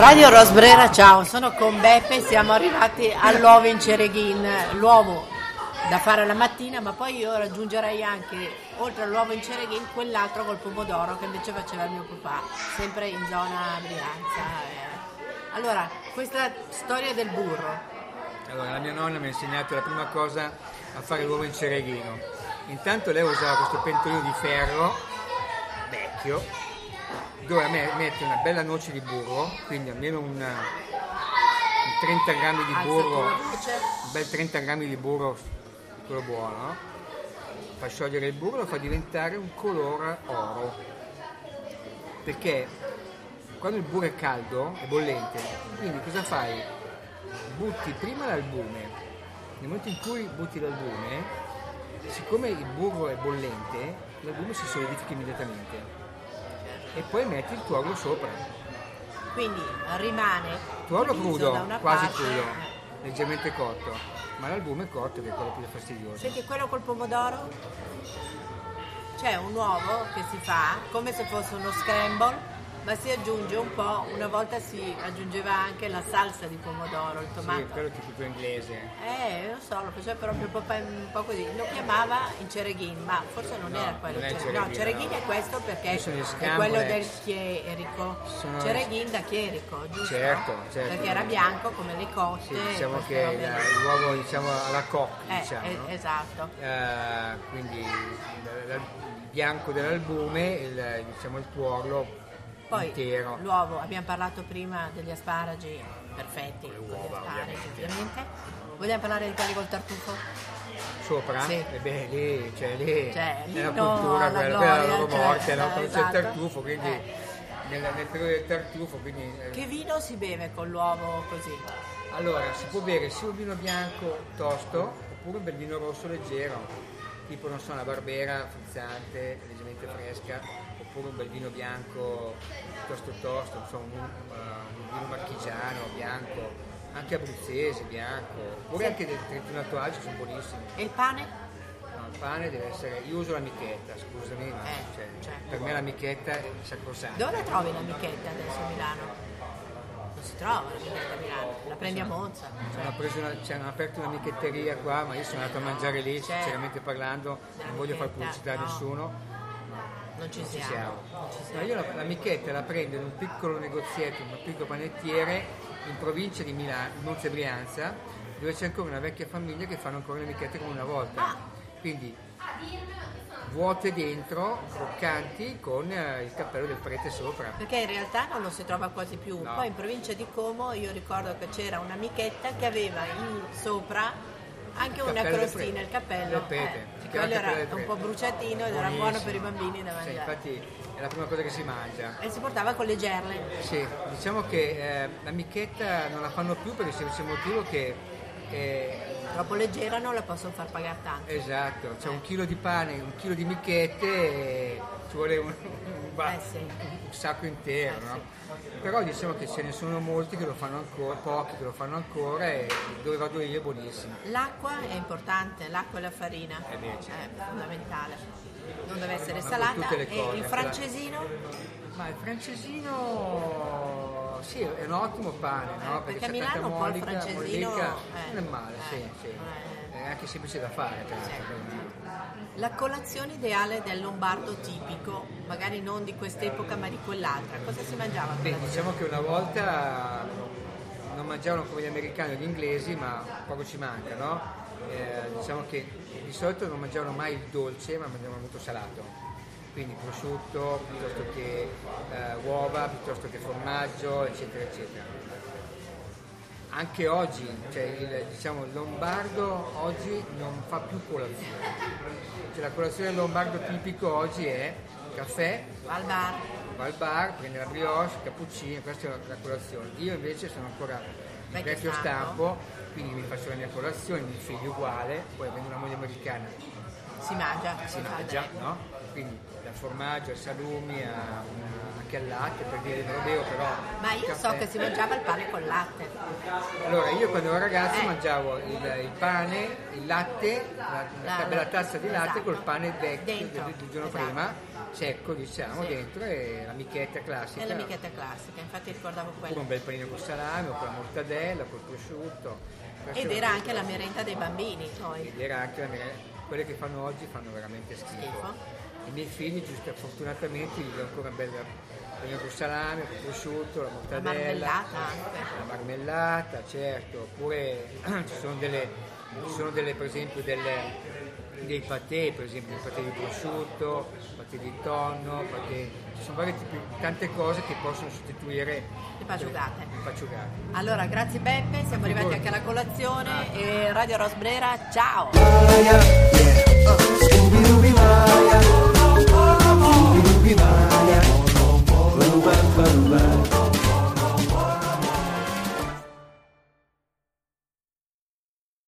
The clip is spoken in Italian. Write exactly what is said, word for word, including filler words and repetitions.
Radio Rosbrera, ciao, sono con Beppe, siamo arrivati all'uovo in Cereghin, l'uovo da fare la mattina, ma poi io raggiungerei anche, oltre all'uovo in Cereghin, quell'altro col pomodoro che invece faceva il mio papà, sempre in zona Brianza. Allora, questa storia del burro. Allora, la mia nonna mi ha insegnato la prima cosa a fare l'uovo in Cereghino. Intanto lei usava questo pentolino di ferro vecchio, dove mette una bella noce di burro, quindi almeno una, un trenta grammi di burro, un bel trenta grammi di burro, quello buono, fa sciogliere il burro e lo fa diventare un colore oro, perché quando il burro è caldo, è bollente, quindi cosa fai? Butti prima l'albume, nel momento in cui butti l'albume, siccome il burro è bollente, l'albume si solidifica immediatamente. E poi metti il tuorlo sopra. Quindi rimane tuorlo crudo, da una quasi parte, crudo, leggermente cotto, ma l'albume è cotto, che è quello più fastidioso. Senti, quello col pomodoro? C'è un uovo che si fa come se fosse uno scramble, ma si aggiunge un po', una volta si aggiungeva anche la salsa di pomodoro, il tomato. Sì, quello tipico inglese. Eh, non so, lo faceva proprio un po' così. Lo chiamava in Cereghin, ma forse non no, era quello. Non è Cereghin. No, Cereghin no. è questo perché è quello del Chierico. Sono... Cereghin da Chierico, giusto? Certo, certo. Perché era bianco come le cotte. Sì, diciamo che la, l'uovo diciamo alla coque, eh, diciamo. Eh, no? esatto. Uh, quindi il, il bianco dell'albume, il, diciamo il tuorlo. Poi intero. L'uovo, abbiamo parlato prima degli asparagi perfetti, le uova, gli asparagi ovviamente. ovviamente. Vogliamo parlare di quelli col tartufo? Sopra? Sì. E beh, lì, cioè lì cioè, è la no, cultura, la quella, gloria, quella è la loro cioè, morte, no? Quando esatto. c'è il tartufo, quindi eh. nel, nel periodo del tartufo, quindi... Che vino si beve con l'uovo così? Allora, si può bere sia un vino bianco tosto, oppure un bel vino rosso leggero, tipo, non so, una Barbera frizzante, leggermente fresca, oppure un bel vino bianco piuttosto tosto, insomma un, uh, un vino marchigiano bianco, anche abruzzese bianco, oppure sì. Anche del Trentino Alto Adige sono buonissimi. E il pane? No, il pane deve essere, io uso la michetta, scusami, ma eh, cioè, certo. Per me la michetta è sacrosanta. Dove la trovi la michetta adesso a Milano? Non si trova la michetta a Milano, la prendi a Monza. Cioè. Hanno, preso una, cioè, hanno aperto una michetteria qua, ma io sono andato a mangiare lì, certo. Sinceramente parlando, la non voglio fare pubblicità a no. nessuno. Non ci, non siamo. ci siamo. Non ci siamo. Ma io la, la michetta la prendo in un piccolo negozietto, in un piccolo panettiere in provincia di Milano, Monza e Brianza, dove c'è ancora una vecchia famiglia che fanno ancora le michette come una volta. Ah. Quindi vuote dentro, croccanti, con eh, il cappello del prete sopra. Perché in realtà non lo si trova quasi più. No. Poi in provincia di Como io ricordo che c'era una michetta che aveva in sopra anche il una crostina, il cappello. Del prete. Eh, quello era un po' bruciatino ed era buono per i bambini da mangiare. Sì, infatti è la prima cosa che si mangia. E si portava con le gerle. Sì, diciamo che eh, la michetta non la fanno più per il semplice motivo che eh, troppo leggera non la possono far pagare tanto. Esatto, c'è un chilo di pane, un chilo di michette e ci vuole un, un, eh sì. un sacco intero, eh no? Sì. Però diciamo che ce ne sono molti che lo fanno ancora, pochi che lo fanno ancora e dove vado io è buonissimo. L'acqua è importante, l'acqua e la farina eh beh, certo. è fondamentale, non deve essere Ma salata. Cose, e il francesino? Ma il francesino sì, è un ottimo pane, no? Eh, perché, perché a Milano un po' il francesino mollica, eh, non è male, eh, sì, sì. Eh. È anche semplice da fare. Sì. La colazione ideale del lombardo tipico, magari non di quest'epoca ma di quell'altra, cosa si mangiava? Beh, diciamo che una volta non mangiavano come gli americani o gli inglesi, ma poco ci manca, no? Eh, diciamo che di solito non mangiavano mai il dolce, ma mangiavano molto salato, quindi prosciutto piuttosto che eh, uova, piuttosto che formaggio, eccetera, eccetera. Anche oggi, cioè il, diciamo, il lombardo oggi non fa più colazione, cioè, la colazione del lombardo tipico oggi è caffè, va al bar, va al bar, prende la brioche, cappuccino, questa è la colazione. Io invece sono ancora di vecchio stampo, quindi mi faccio la mia colazione, mio figlio uguale, poi avendo una moglie americana si mangia, si mangia, no? quindi da formaggio a salumi a, anche al latte, per dire, non lo bevo però. Ma io caffè. so che si mangiava il pane col latte. Allora, io quando ero ragazzo Eh. mangiavo il, il pane, il latte, una, una La- bella la- tazza di latte esatto. col pane vecchio Dentro, del, del giorno esatto. prima, secco diciamo, Sì. dentro, e la michetta classica. È la michetta classica, infatti ricordavo Oppure quello. un bel panino con salame, o con la mortadella, col prosciutto. Questo Ed era anche la merenda dei bambini poi. ed era anche la mere- quelle che fanno oggi fanno veramente schifo. Schifo. I miei figli, giusto fortunatamente, gli do ancora un bel panino con salame, con prosciutto, la La mortadella, marmellata anche. la marmellata, certo, oppure ci sono delle, ci sono delle per esempio delle, dei patè, per esempio il patè di prosciutto, patè di tonno, patè, ci sono vari tipi, tante cose che possono sostituire Le paciugate. le paciugate. Allora, grazie Beppe, siamo arrivati anche alla colazione e Radio Rosbrera, ciao! Scooby-Dooby-Maya, Scooby-Dooby-Maya,